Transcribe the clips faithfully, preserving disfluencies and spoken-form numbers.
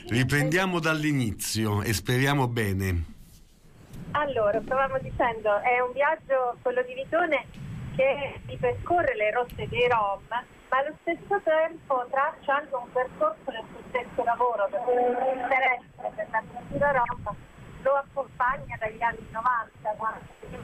Riprendiamo dall'inizio e speriamo bene. Allora, stavamo dicendo, è un viaggio, quello di Vitone, che ripercorre le rotte dei Rom, ma allo stesso tempo traccia anche un percorso del suo stesso lavoro, perché l'interesse per la cultura rom lo accompagna dagli anni novanta, quando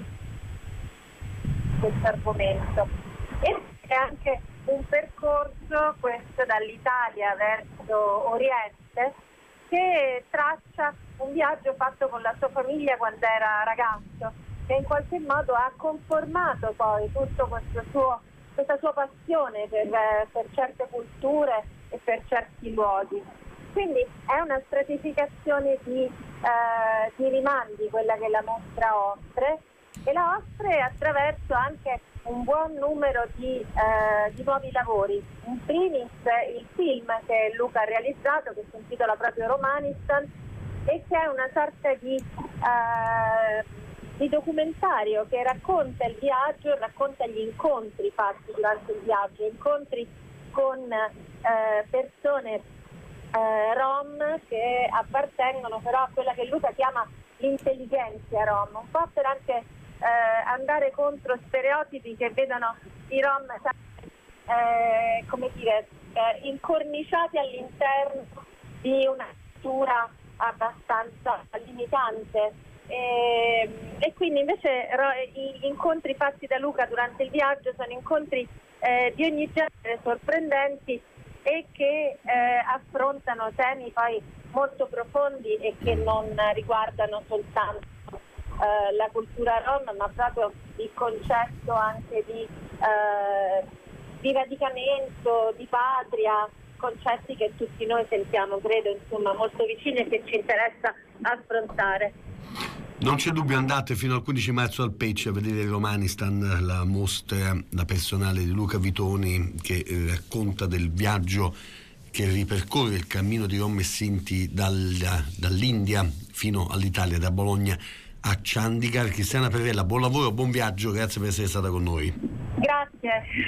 questo argomento. E è anche un percorso, questo dall'Italia verso Oriente, che traccia un viaggio fatto con la sua famiglia quando era ragazzo, che in qualche modo ha conformato poi tutto questo suo, questa sua passione per, per certe culture e per certi luoghi. Quindi è una stratificazione di, eh, di rimandi quella che la mostra offre, e la offre attraverso anche un buon numero di, eh, di nuovi lavori. In primis il film che Luca ha realizzato, che si intitola proprio Romanistan, e che è una sorta di, eh, di documentario che racconta il viaggio, racconta gli incontri fatti durante il viaggio, incontri con eh, persone eh, rom che appartengono però a quella che Luca chiama l'intelligenza rom, un po' per anche Eh, andare contro stereotipi che vedono i rom eh, come dire eh, incorniciati all'interno di una cultura abbastanza limitante, e, e quindi invece ro- gli incontri fatti da Luca durante il viaggio sono incontri eh, di ogni genere, sorprendenti, e che eh, affrontano temi poi molto profondi e che non riguardano soltanto Uh, la cultura rom, ma proprio il concetto anche di, uh, di radicamento, di patria, concetti che tutti noi sentiamo, credo, insomma, molto vicini e che ci interessa affrontare. Non c'è dubbio, andate fino al quindici marzo al Pecci a vedere Romanistan, la mostra da personale di Luca Vitoni, che eh, racconta del viaggio che ripercorre il cammino di Rom e Sinti dalla, dall'India fino all'Italia, da Bologna a Chandigarh. Cristiana Perrella, buon lavoro, buon viaggio, grazie per essere stata con noi. Grazie.